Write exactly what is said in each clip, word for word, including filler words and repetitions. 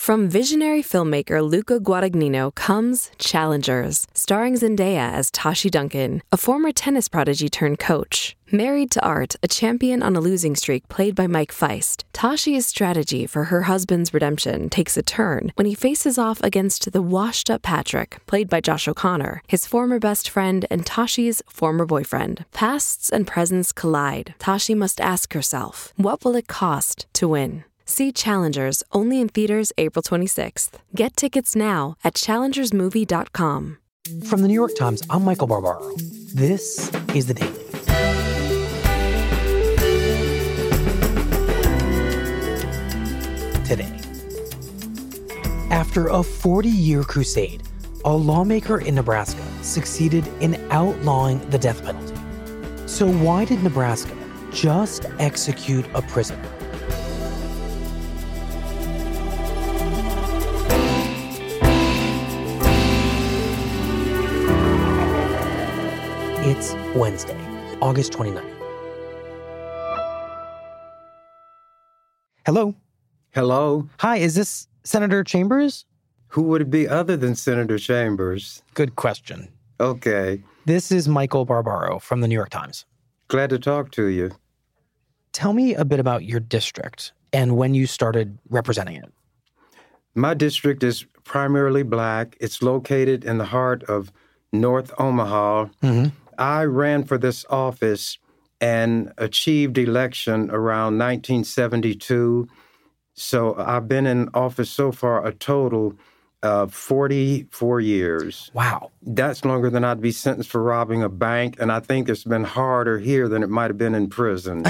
From visionary filmmaker Luca Guadagnino comes Challengers, starring Zendaya as Tashi Duncan, a former tennis prodigy turned coach. Married to Art, a champion on a losing streak played by Mike Feist, Tashi's strategy for her husband's redemption takes a turn when he faces off against the washed-up Patrick, played by Josh O'Connor, his former best friend and Tashi's former boyfriend. Pasts and presents collide. Tashi must ask herself, what will it cost to win? See Challengers, only in theaters April twenty-sixth. Get tickets now at challengers movie dot com. From the New York Times, I'm Michael Barbaro. This is The Daily. Today, after a forty-year crusade, a lawmaker in Nebraska succeeded in outlawing the death penalty. So why did Nebraska just execute a prisoner? It's Wednesday, August twenty-ninth. Hello. Hello. Hi, is this Senator Chambers? Who would it be other than Senator Chambers? Good question. Okay. This is Michael Barbaro from the New York Times. Glad to talk to you. Tell me a bit about your district and when you started representing it. My district is primarily black. It's located in the heart of North Omaha. Mm-hmm. I ran for this office and achieved election around nineteen seventy-two. So I've been in office so far a total of forty-four years. Wow. That's longer than I'd be sentenced for robbing a bank, and I think it's been harder here than it might have been in prison.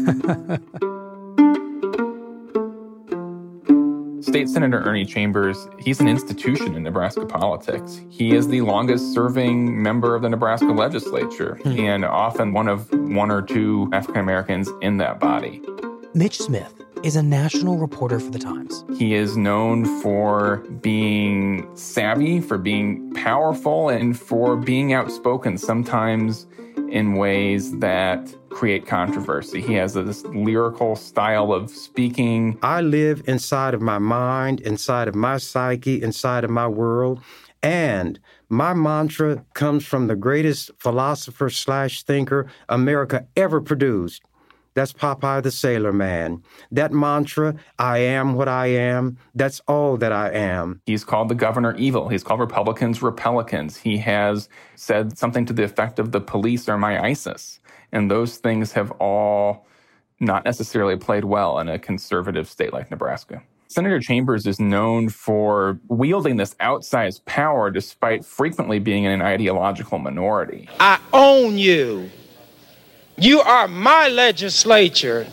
State Senator Ernie Chambers, he's an institution in Nebraska politics. He is the longest-serving member of the Nebraska legislature hmm. and often one of one or two African Americans in that body. Mitch Smith is a national reporter for The Times. He is known for being savvy, for being powerful, and for being outspoken, sometimes in ways that create controversy. He has this lyrical style of speaking. I live inside of my mind, inside of my psyche, inside of my world, and my mantra comes from the greatest philosopher slash thinker America ever produced. That's Popeye the Sailor Man. That mantra, I am what I am, that's all that I am. He's called the governor evil. He's called Republicans Republicans. He has said something to the effect of the police are my ISIS. And those things have all not necessarily played well in a conservative state like Nebraska. Senator Chambers is known for wielding this outsized power despite frequently being in an ideological minority. I own you. You are my legislature.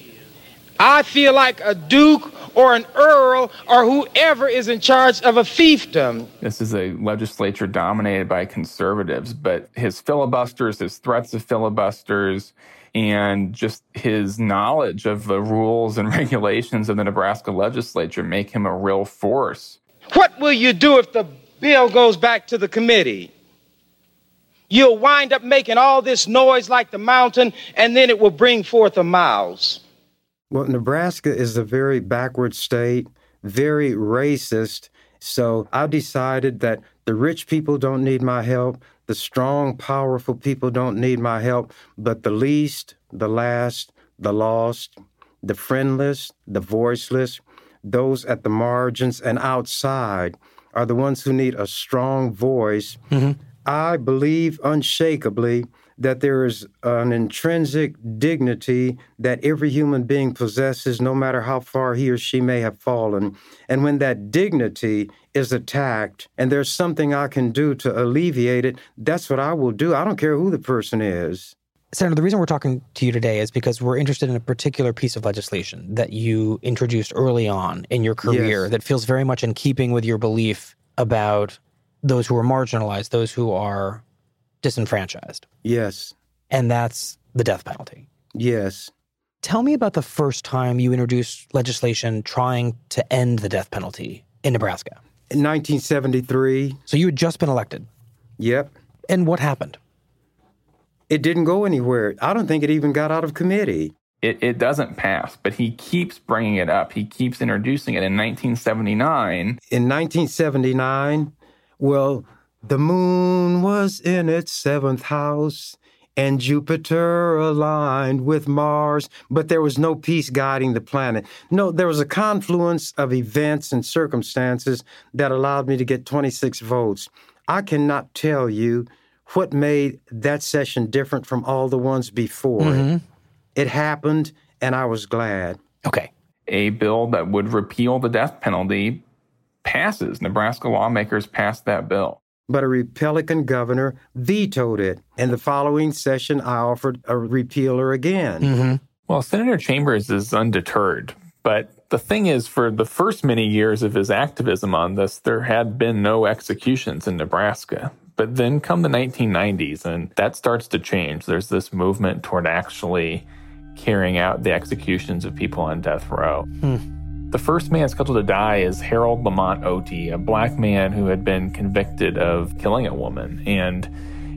I feel like a duke or an earl or whoever is in charge of a fiefdom. This is a legislature dominated by conservatives, but his filibusters, his threats of filibusters, and just his knowledge of the rules and regulations of the Nebraska legislature make him a real force. What will you do if the bill goes back to the committee? You'll wind up making all this noise like the mountain, and then it will bring forth a mouse. Well, Nebraska is a very backward state, very racist. So I decided that the rich people don't need my help. The strong, powerful people don't need my help. But the least, the last, the lost, the friendless, the voiceless, those at the margins and outside are the ones who need a strong voice. Mm-hmm. I believe unshakably that there is an intrinsic dignity that every human being possesses, no matter how far he or she may have fallen. And when that dignity is attacked and there's something I can do to alleviate it, that's what I will do. I don't care who the person is. Senator, the reason we're talking to you today is because we're interested in a particular piece of legislation that you introduced early on in your career yes. that feels very much in keeping with your belief about those who are marginalized, those who are disenfranchised. Yes. And that's the death penalty. Yes. Tell me about the first time you introduced legislation trying to end the death penalty in Nebraska. In nineteen seventy-three. So you had just been elected? Yep. And what happened? It didn't go anywhere. I don't think it even got out of committee. it, it doesn't pass, but he keeps bringing it up. He keeps introducing it. In nineteen seventy-nine... In nineteen seventy-nine, well, the moon was in its seventh house, and Jupiter aligned with Mars, but there was no peace guiding the planet. No, there was a confluence of events and circumstances that allowed me to get twenty-six votes. I cannot tell you what made that session different from all the ones before mm-hmm. it. It happened, and I was glad. Okay. A bill that would repeal the death penalty passes. Nebraska lawmakers passed that bill. But a Republican governor vetoed it. And the following session, I offered a repealer again. Mm-hmm. Well, Senator Chambers is undeterred. But the thing is, for the first many years of his activism on this, there had been no executions in Nebraska. But then come the nineteen nineties, and that starts to change. There's this movement toward actually carrying out the executions of people on death row. Hmm. The first man scheduled to die is Harold Lamont Otey, a black man who had been convicted of killing a woman. And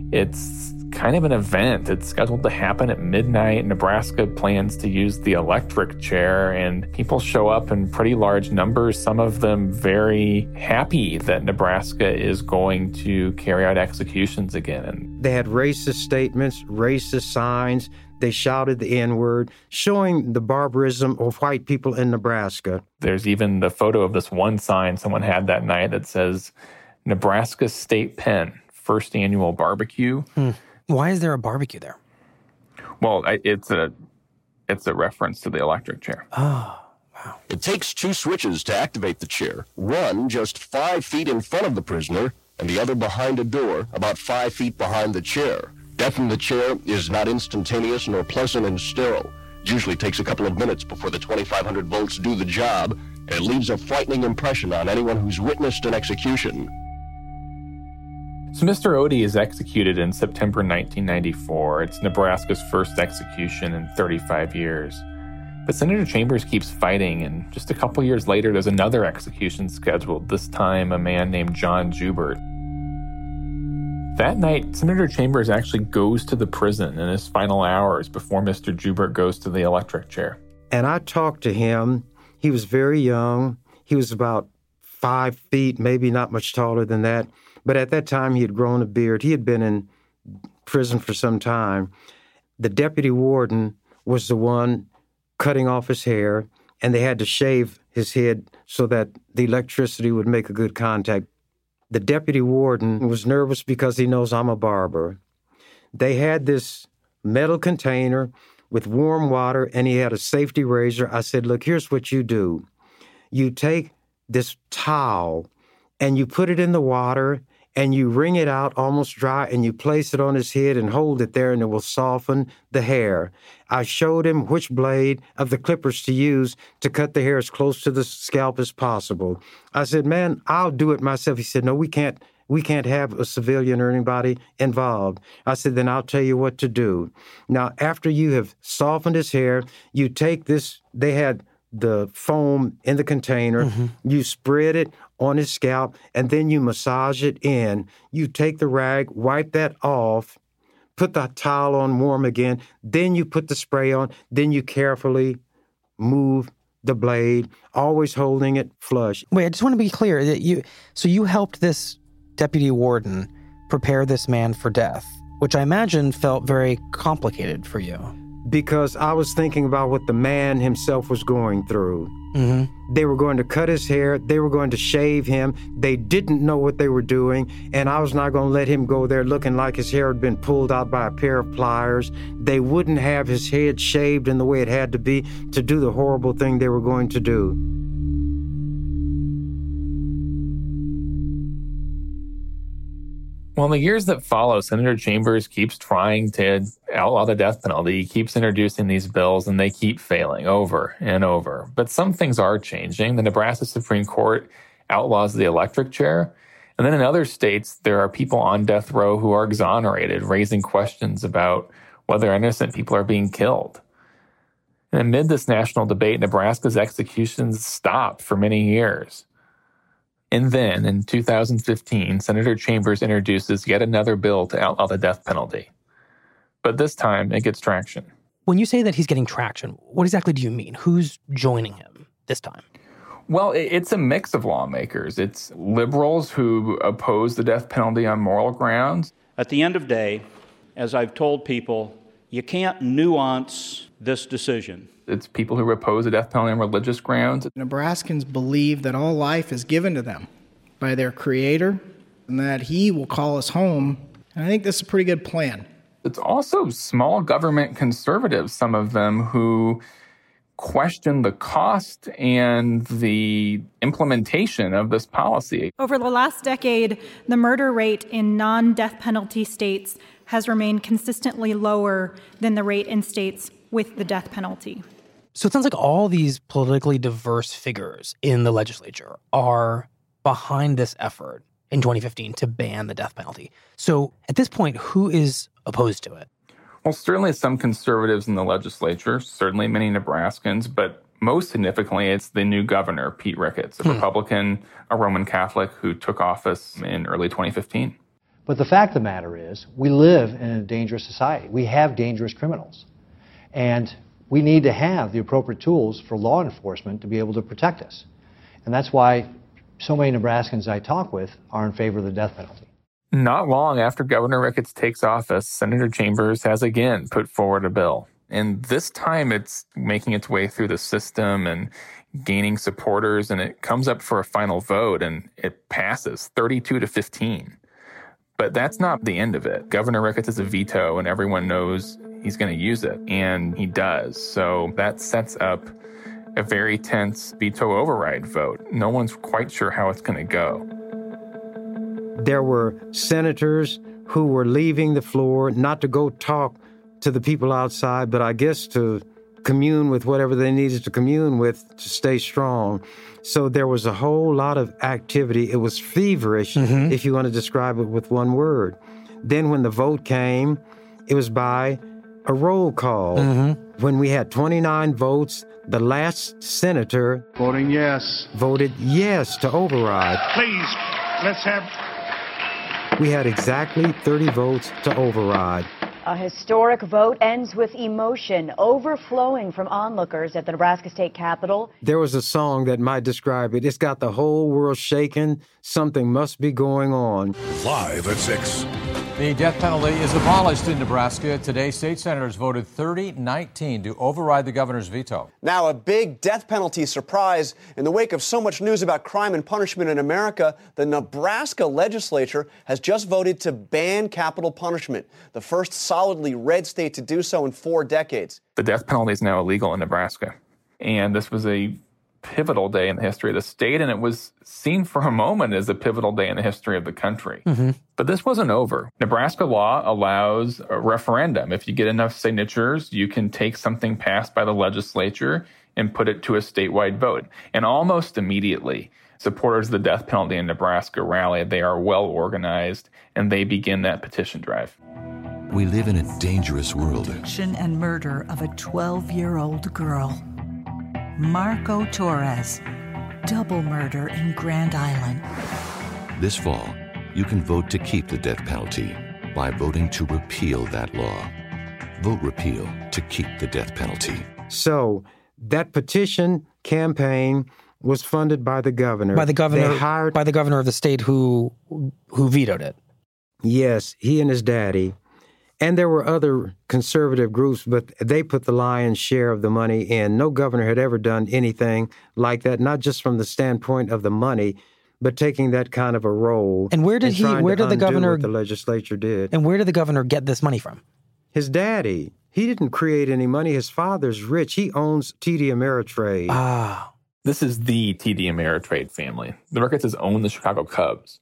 it's kind of an event. It's scheduled to happen at midnight. Nebraska plans to use the electric chair, and people show up in pretty large numbers, some of them very happy that Nebraska is going to carry out executions again. They had racist statements, racist signs. They shouted the N-word, showing the barbarism of white people in Nebraska. There's even the photo of this one sign someone had that night that says, Nebraska State Pen, first annual barbecue. Hmm. Why is there a barbecue there? Well, it's a it's a reference to the electric chair. Oh, wow. It takes two switches to activate the chair. One just five feet in front of the prisoner, and the other behind a door, about five feet behind the chair. Death in the chair is not instantaneous nor pleasant and sterile. It usually takes a couple of minutes before the twenty-five hundred volts do the job, and it leaves a frightening impression on anyone who's witnessed an execution. So Mister Otey is executed in September nineteen ninety-four. It's Nebraska's first execution in thirty-five years. But Senator Chambers keeps fighting, and just a couple years later, there's another execution scheduled, this time a man named John Joubert. That night, Senator Chambers actually goes to the prison in his final hours before Mister Joubert goes to the electric chair. And I talked to him. He was very young. He was about five feet, maybe not much taller than that. But at that time, he had grown a beard. He had been in prison for some time. The deputy warden was the one cutting off his hair, and they had to shave his head so that the electricity would make a good contact. The deputy warden was nervous because he knows I'm a barber. They had this metal container with warm water, and he had a safety razor. I said, look, here's what you do. You take this towel, and you put it in the water, and you wring it out almost dry, and you place it on his head and hold it there, and it will soften the hair. I showed him which blade of the clippers to use to cut the hair as close to the scalp as possible. I said, man, I'll do it myself. He said, no, we can't. We can't have a civilian or anybody involved. I said, then I'll tell you what to do. Now, after you have softened his hair, you take this, they had the foam in the container, mm-hmm. you spread it on his scalp, and then you massage it in. You take the rag, wipe that off, put the towel on warm again, then you put the spray on, then you carefully move the blade, always holding it flush. Wait, I just want to be clear that you, so you helped this deputy warden prepare this man for death, which I imagine felt very complicated for you. Because I was thinking about what the man himself was going through. Mm-hmm. They were going to cut his hair. They were going to shave him. They didn't know what they were doing, and I was not going to let him go there looking like his hair had been pulled out by a pair of pliers. They wouldn't have his head shaved in the way it had to be to do the horrible thing they were going to do. Well, in the years that follow, Senator Chambers keeps trying to outlaw the death penalty. He keeps introducing these bills, and they keep failing over and over. But some things are changing. The Nebraska Supreme Court outlaws the electric chair. And then in other states, there are people on death row who are exonerated, raising questions about whether innocent people are being killed. And amid this national debate, Nebraska's executions stopped for many years. And then, in two thousand fifteen, Senator Chambers introduces yet another bill to outlaw the death penalty. But this time, it gets traction. When you say that he's getting traction, what exactly do you mean? Who's joining him this time? Well, it's a mix of lawmakers. It's liberals who oppose the death penalty on moral grounds. At the end of the day, as I've told people, you can't nuance this decision. It's people who oppose the death penalty on religious grounds. Nebraskans believe that all life is given to them by their Creator and that He will call us home. And I think this is a pretty good plan. It's also small government conservatives, some of them, who question the cost and the implementation of this policy. Over the last decade, the murder rate in non-death penalty states has remained consistently lower than the rate in states with the death penalty. So it sounds like all these politically diverse figures in the legislature are behind this effort in twenty fifteen to ban the death penalty. So at this point, who is opposed to it? Well, certainly some conservatives in the legislature, certainly many Nebraskans, but most significantly, it's the new governor, Pete Ricketts, a hmm. Republican, a Roman Catholic who took office in early twenty fifteen. But the fact of the matter is, we live in a dangerous society. We have dangerous criminals. And we need to have the appropriate tools for law enforcement to be able to protect us. And that's why so many Nebraskans I talk with are in favor of the death penalty. Not long after Governor Ricketts takes office, Senator Chambers has again put forward a bill. And this time it's making its way through the system and gaining supporters, and it comes up for a final vote, and it passes thirty-two to fifteen. But that's not the end of it. Governor Ricketts has a veto, and everyone knows he's going to use it, and he does. So that sets up a very tense veto override vote. No one's quite sure how it's going to go. There were senators who were leaving the floor, not to go talk to the people outside, but I guess to commune with whatever they needed to commune with to stay strong. So there was a whole lot of activity. It was feverish, mm-hmm. if you want to describe it with one word. Then when the vote came, it was by a roll call. Mm-hmm. When we had twenty-nine votes, the last senator voting yes voted yes to override. Please, let's have... We had exactly thirty votes to override. A historic vote ends with emotion overflowing from onlookers at the Nebraska State Capitol. There was a song that might describe it. It's got the whole world shaking. Something must be going on. Live at six. The death penalty is abolished in Nebraska. Today, state senators voted thirty nineteen to override the governor's veto. Now, a big death penalty surprise. In the wake of so much news about crime and punishment in America, the Nebraska legislature has just voted to ban capital punishment, the first solidly red state to do so in four decades. The death penalty is now illegal in Nebraska. And this was a pivotal day in the history of the state, and it was seen for a moment as a pivotal day in the history of the country. Mm-hmm. But this wasn't over. Nebraska law allows a referendum. If you get enough signatures, you can take something passed by the legislature and put it to a statewide vote. And almost immediately, supporters of the death penalty in Nebraska rallied. They are well organized, and they begin that petition drive. We live in a dangerous world. Abduction and murder of a twelve-year-old girl. Marco Torres, double murder in Grand Island. This fall, you can vote to keep the death penalty by voting to repeal that law. Vote repeal to keep the death penalty. So that petition campaign was funded by the governor. By the governor, they hired, by the governor of the state who who vetoed it. Yes, he and his daddy. And there were other conservative groups, but they put the lion's share of the money in. No governor had ever done anything like that, not just from the standpoint of the money, but taking that kind of a role. And where did he? Where did the governor? What the legislature did. And where did the governor get this money from? His daddy. He didn't create any money. His father's rich. He owns T D Ameritrade. Ah, this is the T D Ameritrade family. The Ricketts own the Chicago Cubs.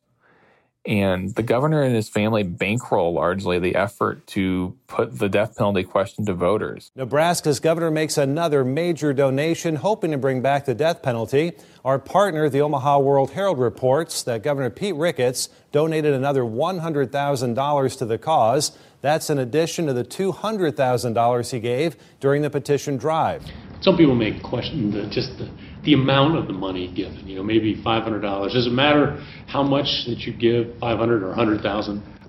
And the governor and his family bankroll largely the effort to put the death penalty question to voters. Nebraska's governor makes another major donation, hoping to bring back the death penalty. Our partner, the Omaha World Herald, reports that Governor Pete Ricketts donated another one hundred thousand dollars to the cause. That's in addition to the two hundred thousand dollars he gave during the petition drive. Some people may question the, just the, the amount of the money given, you know, maybe five hundred dollars. Does it matter how much that you give, five hundred or one hundred thousand?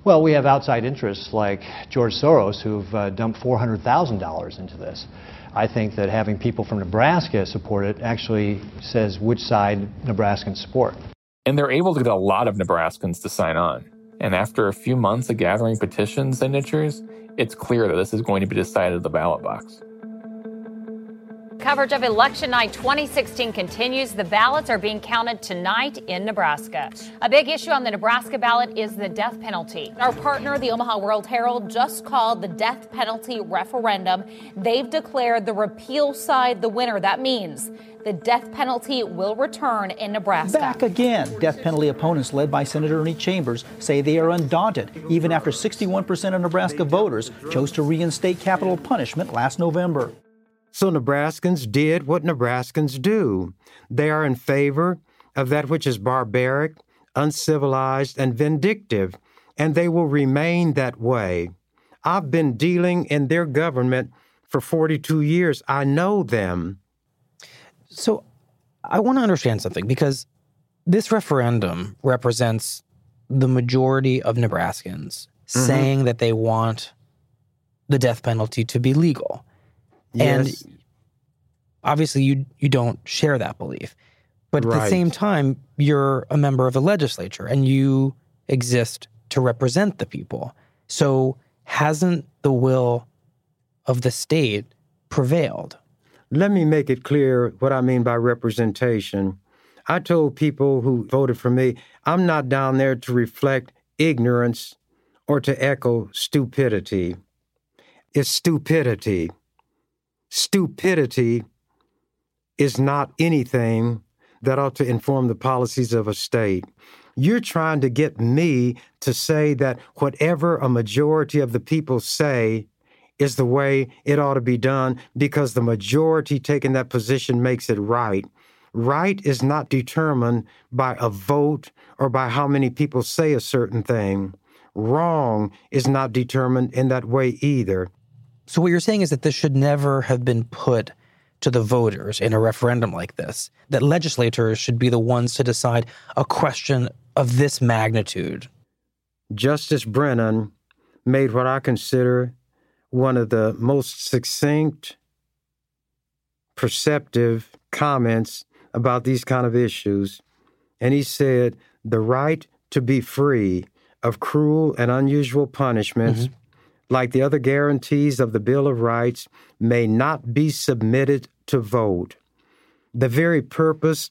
Well, we have outside interests like George Soros who've uh, dumped four hundred thousand dollars into this. I think that having people from Nebraska support it actually says which side Nebraskans support. And they're able to get a lot of Nebraskans to sign on. And after a few months of gathering petition signatures, it's clear that this is going to be decided at the ballot box. Coverage of Election Night twenty sixteen continues. The ballots are being counted tonight in Nebraska. A big issue on the Nebraska ballot is the death penalty. Our partner, the Omaha World Herald, just called the death penalty referendum. They've declared the repeal side the winner. That means the death penalty will return in Nebraska. Back again. Death penalty opponents, led by Senator Ernie Chambers, say they are undaunted, even after sixty-one percent of Nebraska voters chose to reinstate capital punishment last November. So Nebraskans did what Nebraskans do. They are in favor of that which is barbaric, uncivilized, and vindictive, and they will remain that way. I've been dealing in their government for forty-two years. I know them. So I want to understand something, because this referendum represents the majority of Nebraskans mm-hmm. saying that they want the death penalty to be legal. Yes. And obviously you you don't share that belief. But at right. the same time, you're a member of the legislature and you exist to represent the people. So hasn't the will of the state prevailed? Let me make it clear what I mean by representation. I told people who voted for me, I'm not down there to reflect ignorance or to echo stupidity. It's stupidity. Stupidity is not anything that ought to inform the policies of a state. You're trying to get me to say that whatever a majority of the people say is the way it ought to be done because the majority taking that position makes it right. Right is not determined by a vote or by how many people say a certain thing. Wrong is not determined in that way either. So what you're saying is that this should never have been put to the voters in a referendum like this, that legislators should be the ones to decide a question of this magnitude. Justice Brennan made what I consider one of the most succinct, perceptive comments about these kind of issues. And he said, the right to be free of cruel and unusual punishments, mm-hmm. like the other guarantees of the Bill of Rights, may not be submitted to vote. The very purpose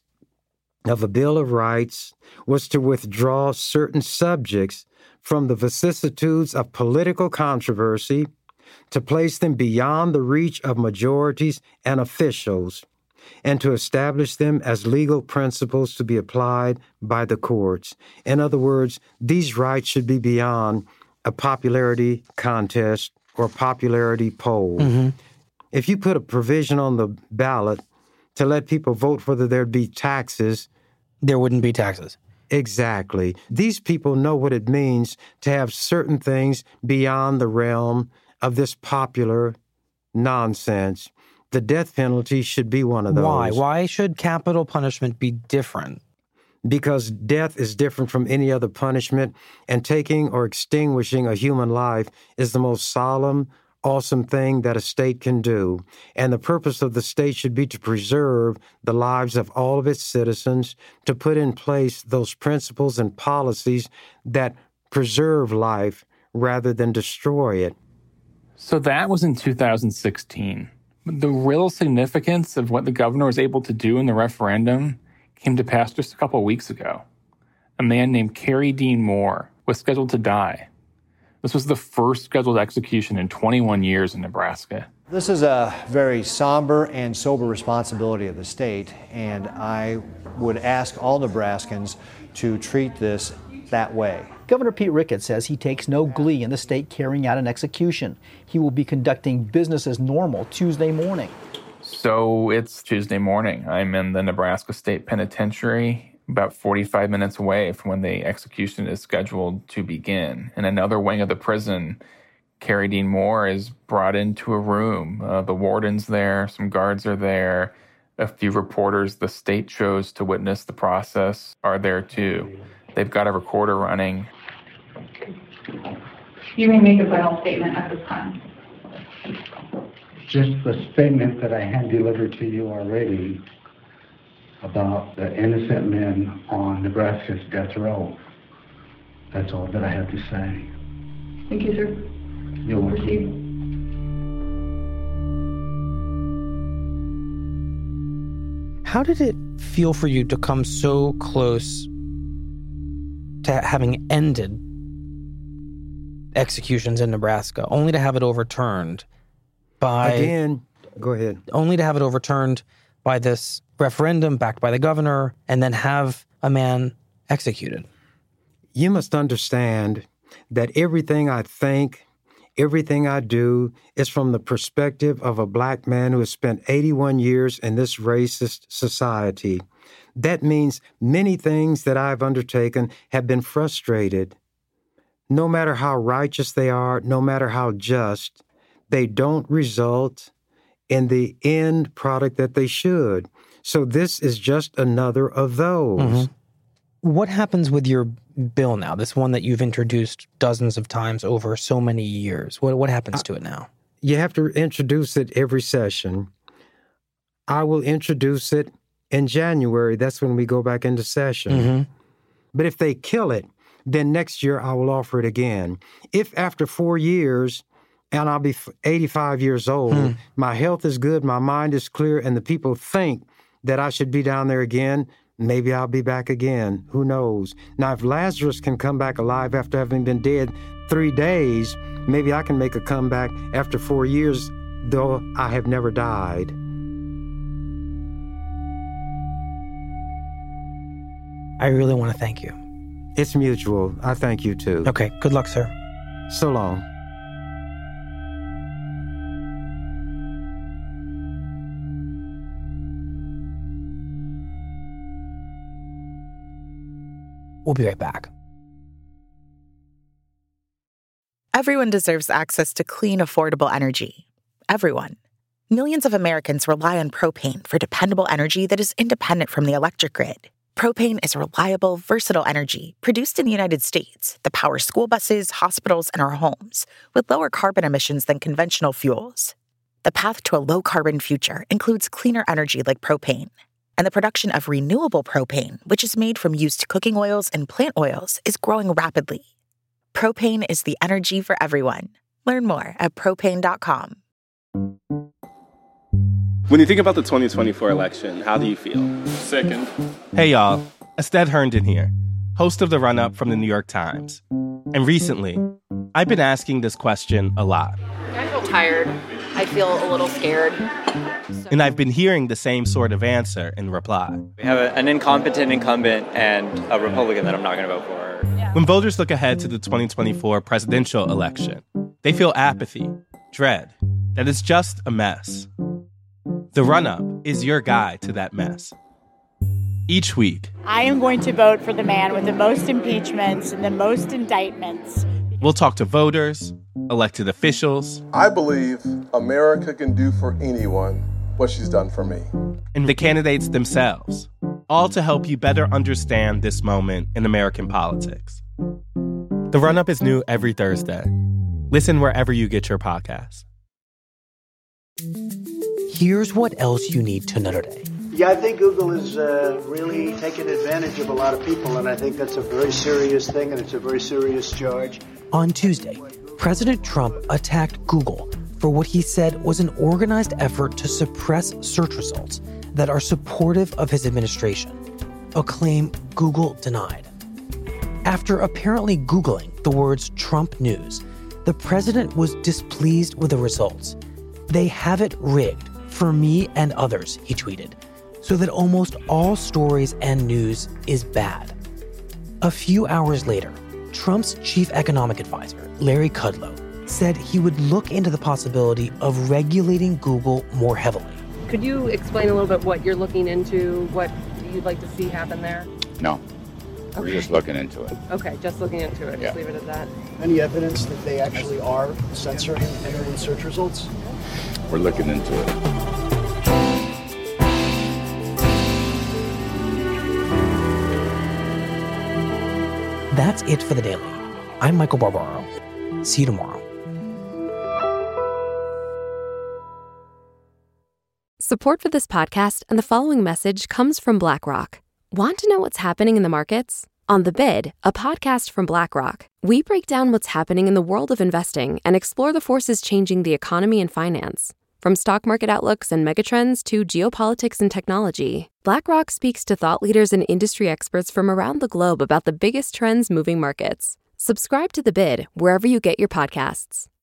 of a Bill of Rights was to withdraw certain subjects from the vicissitudes of political controversy, to place them beyond the reach of majorities and officials, and to establish them as legal principles to be applied by the courts. In other words, these rights should be beyond a popularity contest or popularity poll. Mm-hmm. If you put a provision on the ballot to let people vote whether there'd be taxes, there wouldn't be taxes. Exactly. These people know what it means to have certain things beyond the realm of this popular nonsense. The death penalty should be one of those. Why? Why should capital punishment be different? Because death is different from any other punishment, and taking or extinguishing a human life is the most solemn, awesome thing that a state can do. And the purpose of the state should be to preserve the lives of all of its citizens, to put in place those principles and policies that preserve life rather than destroy it. So that was in two thousand sixteen. The real significance of what the governor was able to do in the referendum came to pass just a couple of weeks ago. A man named Kerry Dean Moore was scheduled to die. This was the first scheduled execution in twenty-one years in Nebraska. This is a very somber and sober responsibility of the state, and I would ask all Nebraskans to treat this that way. Governor Pete Ricketts says he takes no glee in the state carrying out an execution. He will be conducting business as normal Tuesday morning. So it's Tuesday morning. I'm in the Nebraska State Penitentiary, about forty-five minutes away from when the execution is scheduled to begin. In another wing of the prison, Kerry Dean Moore is brought into a room. Uh, the warden's there, some guards are there, a few reporters the state chose to witness the process are there too. They've got a recorder running. You may make a final statement at this time. Just the statement that I had delivered to you already about the innocent men on Nebraska's death row. That's all that I have to say. Thank you, sir. You're welcome. Proceed. How did it feel for you to come so close to having ended executions in Nebraska, only to have it overturned by... Again, go ahead. Only to have it overturned by this referendum backed by the governor, and then have a man executed? You must understand that everything I think, everything I do is from the perspective of a black man who has spent eighty-one years in this racist society. That means many things that I've undertaken have been frustrated. No matter how righteous they are, no matter how just, they don't result in the end product that they should. So this is just another of those. Mm-hmm. What happens with your bill now, this one that you've introduced dozens of times over so many years? What what happens to it now? You have to introduce it every session. I will introduce it in January. That's when we go back into session. Mm-hmm. But if they kill it, then next year I will offer it again. If after four years, and I'll be eighty-five years old, hmm. my health is good, my mind is clear, and the people think that I should be down there again, maybe I'll be back again. Who knows? Now, if Lazarus can come back alive after having been dead three days, maybe I can make a comeback after four years, though I have never died. I really want to thank you. It's mutual. I thank you, too. Okay. Good luck, sir. So long. We'll be right back. Everyone deserves access to clean, affordable energy. Everyone. Millions of Americans rely on propane for dependable energy that is independent from the electric grid. Propane is reliable, versatile energy produced in the United States that powers school buses, hospitals, and our homes with lower carbon emissions than conventional fuels. The path to a low-carbon future includes cleaner energy like propane. And the production of renewable propane, which is made from used cooking oils and plant oils, is growing rapidly. Propane is the energy for everyone. Learn more at propane dot com. When you think about the twenty twenty-four election, how do you feel? Sickened. Hey, y'all. Ested Herndon here, host of The Run-Up from the New York Times. And recently, I've been asking this question a lot. I feel tired. I feel a little scared. So. And I've been hearing the same sort of answer in reply. We have a, an incompetent incumbent and a Republican that I'm not going to vote for. Yeah. When voters look ahead to the twenty twenty-four presidential election, they feel apathy, dread, that it's just a mess. The Run-Up is your guide to that mess. Each week, I am going to vote for the man with the most impeachments and the most indictments. We'll talk to voters, elected officials. I believe America can do for anyone what she's done for me. And the candidates themselves, all to help you better understand this moment in American politics. The Run-Up is new every Thursday. Listen wherever you get your podcasts. Here's what else you need to know today. Yeah, I think Google is uh, really taking advantage of a lot of people, and I think that's a very serious thing, and it's a very serious charge. On Tuesday, President Trump attacked Google for what he said was an organized effort to suppress search results that are supportive of his administration, a claim Google denied. After apparently Googling the words Trump News, the president was displeased with the results. They have it rigged for me and others, he tweeted, so that almost all stories and news is bad. A few hours later, Trump's chief economic advisor, Larry Kudlow, said he would look into the possibility of regulating Google more heavily. Could you explain a little bit what you're looking into, what you'd like to see happen there? No. Okay. We're just looking into it. Okay, just looking into it. Yeah. Just leave it at that. Any evidence that they actually are censoring entering search results? We're looking into it. That's it for The Daily. I'm Michael Barbaro. See you tomorrow. Support for this podcast and the following message comes from BlackRock. Want to know what's happening in the markets? On The Bid, a podcast from BlackRock, we break down what's happening in the world of investing and explore the forces changing the economy and finance. From stock market outlooks and megatrends to geopolitics and technology, BlackRock speaks to thought leaders and industry experts from around the globe about the biggest trends moving markets. Subscribe to The Bid wherever you get your podcasts.